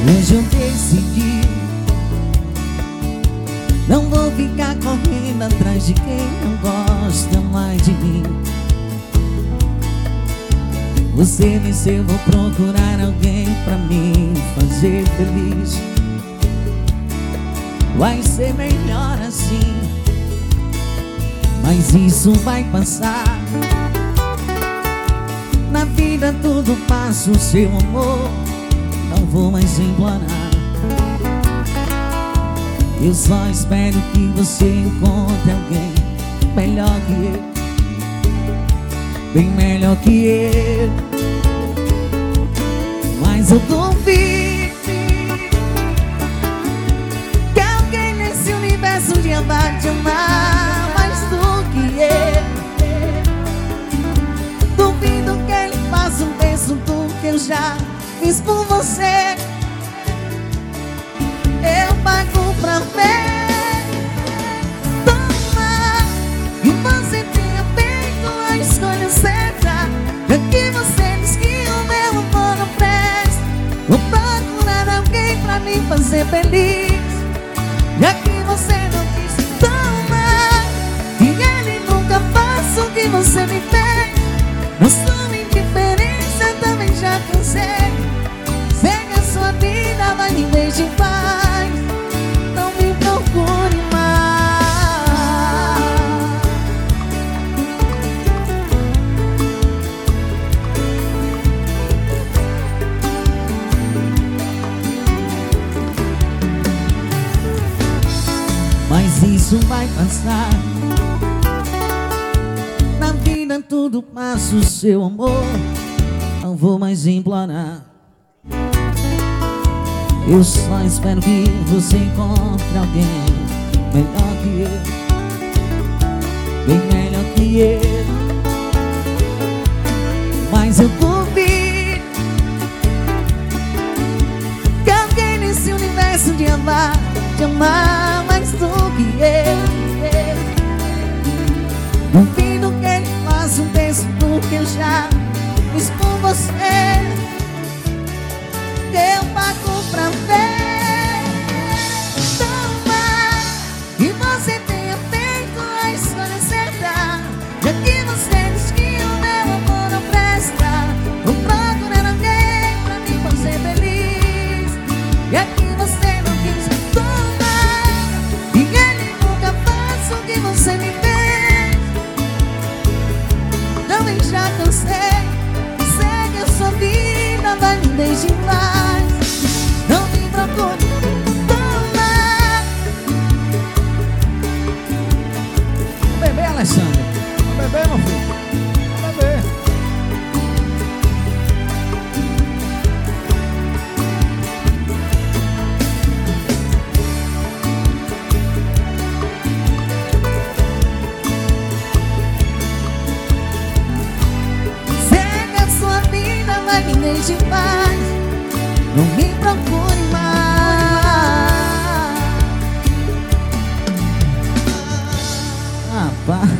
Hoje eu decidi, não vou ficar correndo atrás de quem não gosta mais de mim. Você venceu, vou procurar alguém pra me fazer feliz. Vai ser melhor assim, mas isso vai passar. Na vida tudo passa, o seu amor não vou mais implorar. Eu só espero que você encontre alguém melhor que eu, bem melhor que eu. Mas eu duvido que alguém nesse universo um dia vai te amar mais do que eu. Duvido que ele faça um terço do que eu já fiz por você. Eu pago pra ver. Toma, que você tenha feito a escolha certa. Já que você diz que o meu amor não presta, vou procurar alguém pra me fazer feliz. Já que você não quis, toma, que ele nunca faça o que você me fez. Na sua indiferença também já cansei. Segue a sua vida, vai me deixar em paz. Não me procure mais. Mas isso vai passar. Na vida tudo passa, o seu amor não vou mais implorar. Eu só espero que você encontre alguém melhor que eu, bem melhor que eu. Mas eu duvido que alguém nesse universo de amar, te amar mais do que eu. Duvido que ele faça um terço do que eu já fiz por você. Eu pago pra ver. Toma, que você tenha feito a escolha certa. Já que você diz que o meu amor não presta, vou procurar alguém pra me fazer feliz. E aqui você não quis, toma, e ele nunca faça o que você me fez. Também já cansei. Segue a sua vida, vai me deixar em paz. Não me procure, toma. Bebê, Alexandre. Bebê, meu filho. Bebê. Segue a sua vida, vai me deixar em paz. Não me procure mais. Rapaz.